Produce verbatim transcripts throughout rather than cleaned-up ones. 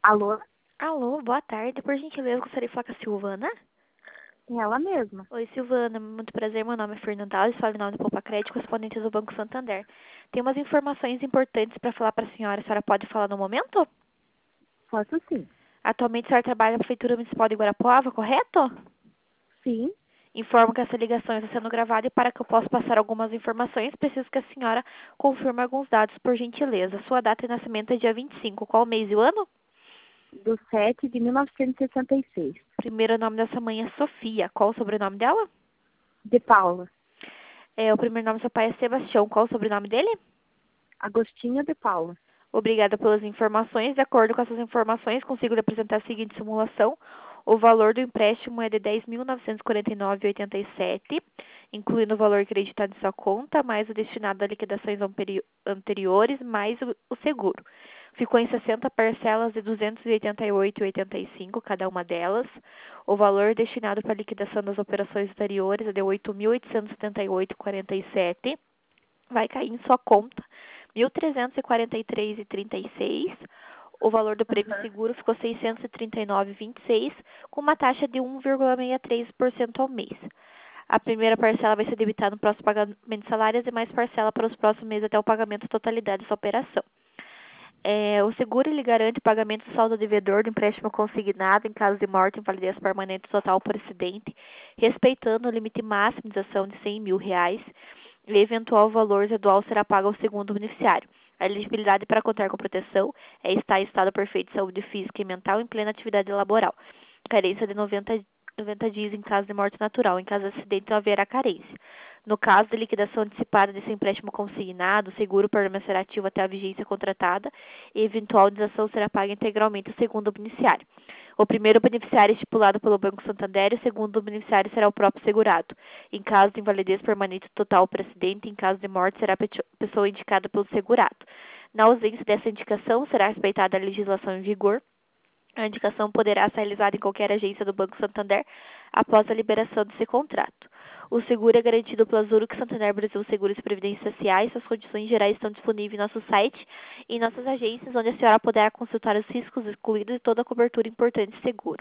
Alô? Alô, boa tarde. Por gentileza, gostaria de falar com a Silvana. É ela mesma. Oi, Silvana. Muito prazer. Meu nome é Fernanda Alves, falo em nome do Poupa Crédito, correspondente do Banco Santander. Tem umas informações importantes para falar para a senhora. A senhora pode falar no momento? Posso sim. Atualmente, a senhora trabalha na Prefeitura Municipal de Guarapuava, correto? Sim. Informo que essa ligação está sendo gravada e para que eu possa passar algumas informações, preciso que a senhora confirme alguns dados, por gentileza. Sua data de nascimento é dia vinte e cinco. Qual o mês e o ano? Do sete de mil novecentos e sessenta e seis. Primeiro nome dessa mãe é Sofia. Qual o sobrenome dela? De Paula. É, o primeiro nome do seu pai é Sebastião. Qual o sobrenome dele? Agostinho de Paula. Obrigada pelas informações. De acordo com essas informações, consigo lhe apresentar a seguinte simulação. O valor do empréstimo é de dez mil novecentos e quarenta e nove vírgula oitenta e sete, incluindo o valor acreditado em sua conta, mais o destinado a liquidações anteriores, mais o, o seguro. Ficou em sessenta parcelas de duzentos e oitenta e oito vírgula oitenta e cinco cada uma delas. O valor destinado para a liquidação das operações anteriores é de oito mil oitocentos e setenta e oito vírgula quarenta e sete. Vai cair em sua conta mil trezentos e quarenta e três vírgula trinta e seis. O valor do prêmio Aham. seguro ficou seiscentos e trinta e nove vírgula vinte e seis, com uma taxa de um vírgula sessenta e três por cento ao mês. A primeira parcela vai ser debitada no próximo pagamento de salário e as demais parcelas para os próximos meses até o pagamento da totalidade dessa operação. É, o seguro ele garante o pagamento do saldo devedor do empréstimo consignado em caso de morte, invalidez permanente total por acidente, respeitando o limite máximo de ação de cem mil reais, e eventual valor residual será pago ao segundo beneficiário. A elegibilidade para contar com proteção é estar em estado perfeito de saúde física e mental em plena atividade laboral. Carência de noventa, noventa dias em caso de morte natural. Em caso de acidente, não haverá carência. No caso de liquidação antecipada desse empréstimo consignado, o seguro permanecerá ativo até a vigência contratada e eventual indenização será paga integralmente ao segundo beneficiário. O primeiro beneficiário é estipulado pelo Banco Santander e o segundo beneficiário será o próprio segurado. Em caso de invalidez permanente total por acidente, em caso de morte, será a pessoa indicada pelo segurado. Na ausência dessa indicação, será respeitada a legislação em vigor. A indicação poderá ser realizada em qualquer agência do Banco Santander após a liberação desse contrato. O seguro é garantido pela Zurich Santander Brasil Seguros e Previdência Sociais. Suas condições gerais estão disponíveis em nosso site e em nossas agências, onde a senhora poderá consultar os riscos excluídos e toda a cobertura importante de seguro.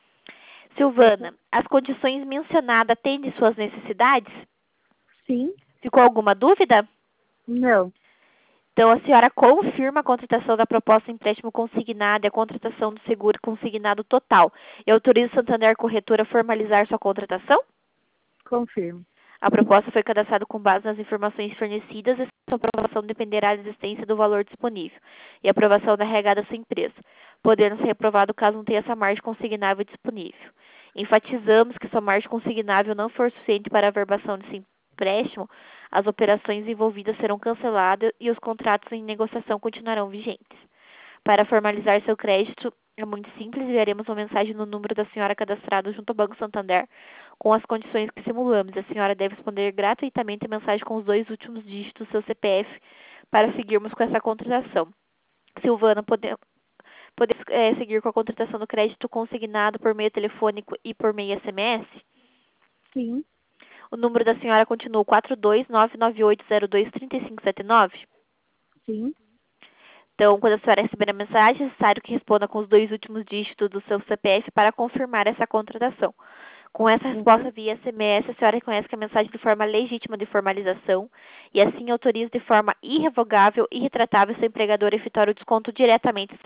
Silvana, as condições mencionadas atendem suas necessidades? Sim. Ficou alguma dúvida? Não. Então, a senhora confirma a contratação da proposta de empréstimo consignado e a contratação do seguro consignado total e autoriza o Santander Corretora a formalizar sua contratação? Confirmo. A proposta foi cadastrada com base nas informações fornecidas e sua aprovação dependerá da existência do valor disponível e aprovação da R H da sua empresa, podendo ser reprovado caso não tenha essa margem consignável disponível. Enfatizamos que se a margem consignável não for suficiente para a averbação desse empréstimo, as operações envolvidas serão canceladas e os contratos em negociação continuarão vigentes. Para formalizar seu crédito, é muito simples, enviaremos uma mensagem no número da senhora cadastrado junto ao Banco Santander com as condições que simulamos. A senhora deve responder gratuitamente a mensagem com os dois últimos dígitos do seu C P F para seguirmos com essa contratação. Silvana, podemos, podemos é, seguir com a contratação do crédito consignado por meio telefônico e por meio S M S? Sim. O número da senhora continua quatro dois nove nove oito zero dois três cinco sete nove? Sim. Então, quando a senhora receber a mensagem, é necessário que responda com os dois últimos dígitos do seu C P F para confirmar essa contratação. Com essa Uhum. resposta via S M S, a senhora reconhece que a mensagem de forma legítima de formalização e assim autoriza de forma irrevogável e irretratável seu empregador a efetuar o desconto diretamente.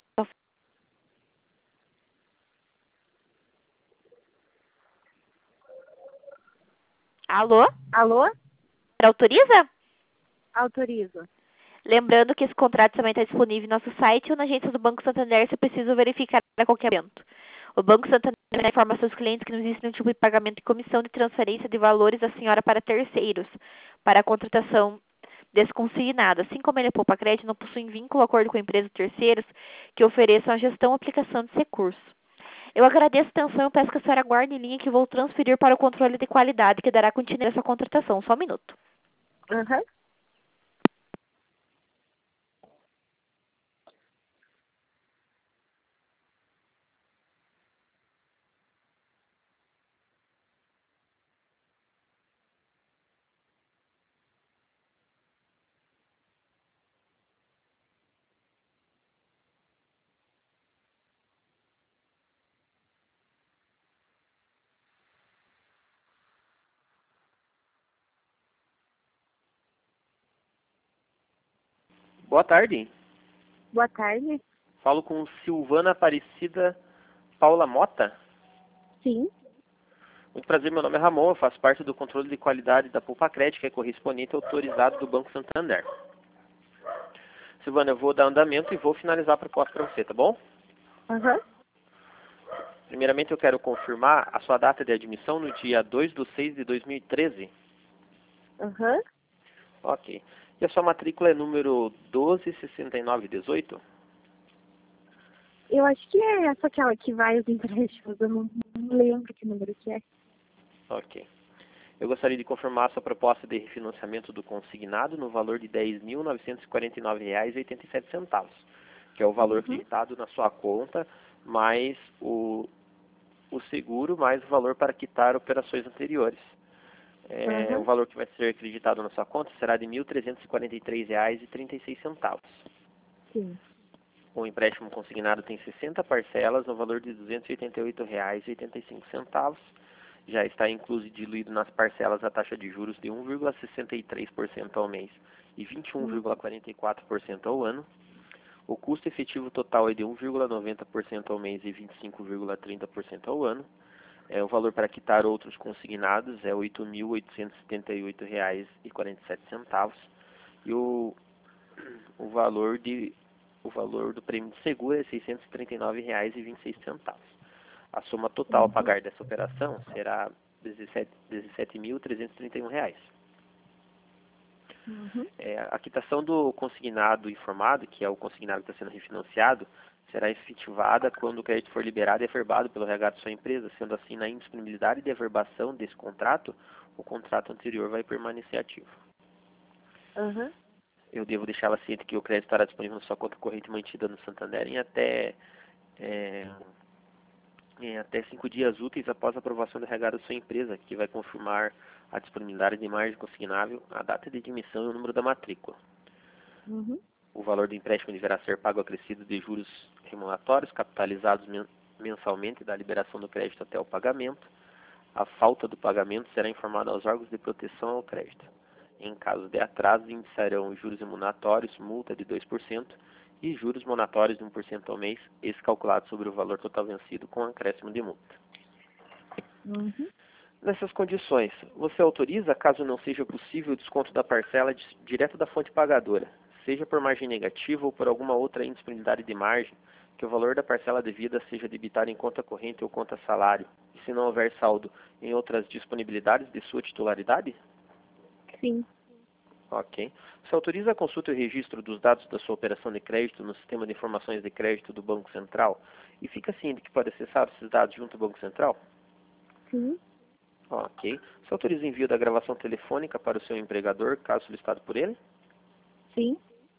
Alô? Alô? Autoriza? Autorizo. Lembrando que esse contrato também está disponível em nosso site ou na agência do Banco Santander se preciso verificar a qualquer momento. O Banco Santander informa aos seus clientes que não existe nenhum tipo de pagamento de comissão de transferência de valores da senhora para terceiros, para a contratação desconsignada. Assim como ele é poupa crédito, não possui vínculo ou acordo com empresas terceiros que ofereçam a gestão ou aplicação desse recurso. Eu agradeço a atenção e peço que a senhora guarde em linha que vou transferir para o controle de qualidade que dará continuidade à sua contratação. Só um minuto. Aham. Boa tarde. Boa tarde. Falo com Silvana Aparecida Paula Mota. Sim. Muito prazer, meu nome é Ramon, eu faço parte do controle de qualidade da Poupa-Crédito, que é correspondente autorizado do Banco Santander. Silvana, eu vou dar andamento e vou finalizar a proposta para você, tá bom? Aham. Uhum. Primeiramente, eu quero confirmar a sua data de admissão no dia dois de seis de dois mil e treze. Aham. Uhum. Ok. E a sua matrícula é número doze sessenta e nove dezoito? Eu acho que é essa aquela que vai os empréstimos. Eu não, não lembro que número que é. Ok. Eu gostaria de confirmar a sua proposta de refinanciamento do consignado no valor de dez mil novecentos e quarenta e nove reais e oitenta e sete centavos, que é o valor Uhum. creditado na sua conta, mais o, o seguro, mais o valor para quitar operações anteriores. É, Uhum. o valor que vai ser acreditado na sua conta será de mil trezentos e quarenta e três reais e trinta e seis centavos. Sim. O empréstimo consignado tem sessenta parcelas no valor de duzentos e oitenta e oito reais e oitenta e cinco centavos. Já está incluso e diluído nas parcelas a taxa de juros de um vírgula sessenta e três por cento ao mês e vinte e um vírgula quarenta e quatro por cento ao ano. O custo efetivo total é de um vírgula noventa por cento ao mês e vinte e cinco vírgula trinta por cento ao ano. É, o valor para quitar outros consignados é oito mil oitocentos e setenta e oito reais e quarenta e sete centavos. E o, o, valor de, o valor do prêmio de seguro é seiscentos e trinta e nove reais e vinte e seis centavos. A soma total a pagar dessa operação será dezessete mil trezentos e trinta e um reais. Uhum. É, a quitação do consignado informado, que é o consignado que está sendo refinanciado, será efetivada quando o crédito for liberado e averbado pelo R H da sua empresa. Sendo assim, na indisponibilidade de averbação desse contrato, o contrato anterior vai permanecer ativo. Uhum. Eu devo deixá-la ciente que o crédito estará disponível na sua conta corrente mantida no Santander em até, é, em até cinco dias úteis após a aprovação do R H da sua empresa, que vai confirmar a disponibilidade de margem consignável, a data de admissão e o número da matrícula. Uhum. O valor do empréstimo deverá ser pago acrescido de juros remuneratórios, capitalizados mensalmente da liberação do crédito até o pagamento. A falta do pagamento será informada aos órgãos de proteção ao crédito. Em caso de atraso, iniciarão juros remuneratórios, multa de dois por cento e juros monatórios de um por cento ao mês, esse calculado sobre o valor total vencido com acréscimo de multa. Uhum. Nessas condições, você autoriza, caso não seja possível, o desconto da parcela de, direto da fonte pagadora, seja por margem negativa ou por alguma outra indisponibilidade de margem, que o valor da parcela devida seja debitado em conta corrente ou conta salário, e se não houver saldo em outras disponibilidades de sua titularidade? Sim. Ok. Você autoriza a consulta e o registro dos dados da sua operação de crédito no sistema de informações de crédito do Banco Central e fica ciente que pode acessar esses dados junto ao Banco Central? Sim. Ok. Você autoriza o envio da gravação telefônica para o seu empregador, caso solicitado por ele? Sim.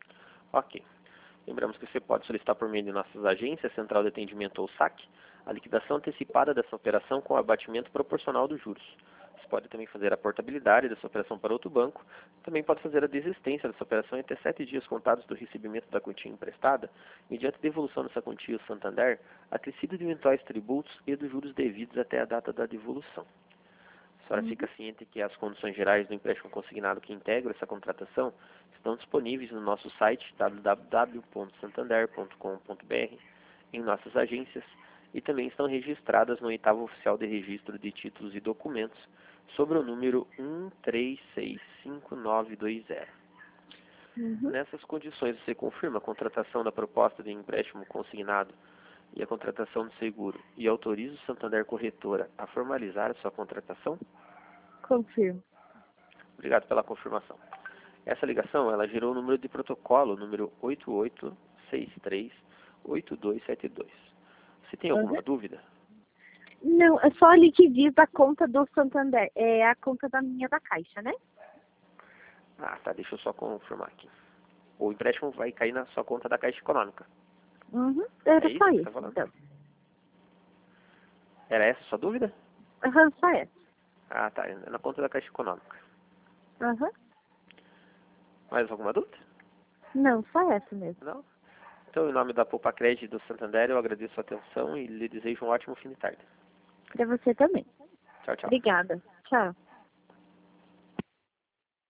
Ok. Lembramos que você pode solicitar por meio de nossas agências, Central de Atendimento ou S A C, a liquidação antecipada dessa operação com abatimento proporcional dos juros. Você pode também fazer a portabilidade dessa operação para outro banco. Também pode fazer a desistência dessa operação em até sete dias contados do recebimento da quantia emprestada, mediante devolução dessa quantia ao Santander, acrescido de eventuais tributos e dos juros devidos até a data da devolução. A senhora fica ciente que as condições gerais do empréstimo consignado que integram essa contratação estão disponíveis no nosso site w w w ponto santander ponto com ponto b r, em nossas agências, e também estão registradas no oitavo oficial de registro de títulos e documentos sobre o número um três seis cinco nove dois zero. Uhum. Nessas condições, você confirma a contratação da proposta de empréstimo consignado e a contratação do seguro e autoriza o Santander Corretora a formalizar a sua contratação? Confirmo. Obrigado pela confirmação. Essa ligação, ela gerou o número de protocolo, número oito oito seis três oito dois sete dois. Você tem alguma Uhum. dúvida? Não, é só ali que diz a conta do Santander. É a conta da minha da Caixa, né? Ah, tá, deixa eu só confirmar aqui. O empréstimo vai cair na sua conta da Caixa Econômica. Uhum. Era É isso só que você isso, está falando? então. Era essa a sua dúvida? Aham, só essa. Ah, tá, é na conta da Caixa Econômica. Aham. Mais alguma dúvida? Não, só essa mesmo. Não? Então, em nome da Poupa Crédito do Santander, eu agradeço a atenção e lhe desejo um ótimo fim de tarde. Pra você também. Tchau, tchau. Obrigada. Tchau.